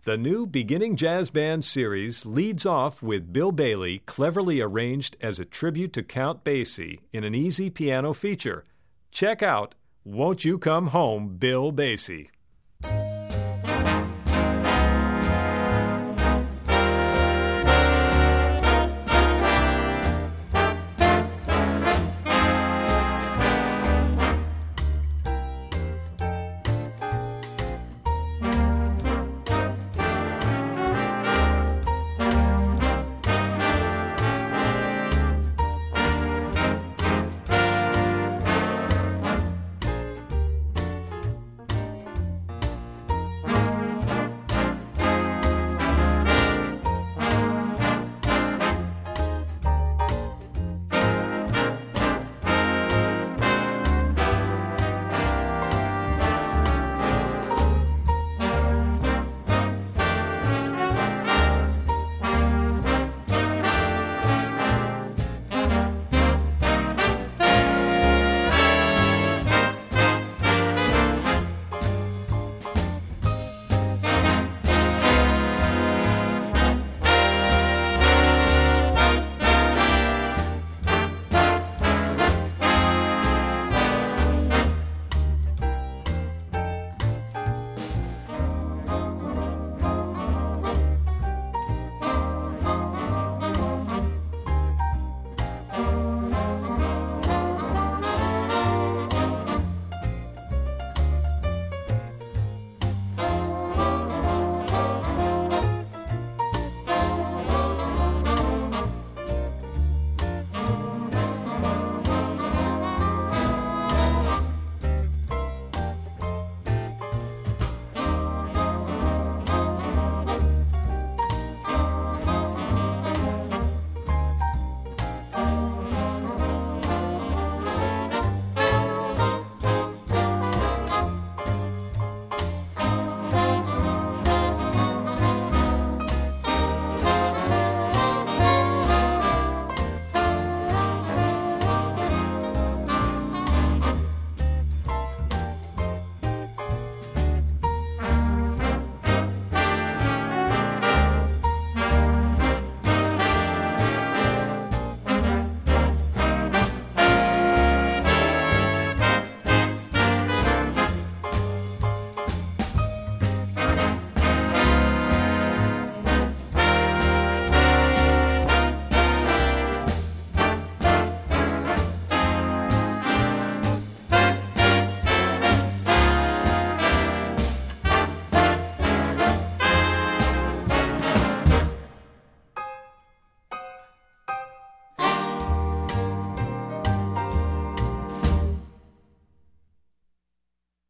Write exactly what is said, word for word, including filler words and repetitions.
The new Beginning Jazz Band series leads off with Bill Bailey cleverly arranged as a tribute to Count Basie in an easy piano feature. Check out Won't You Come Home, Bill Basie.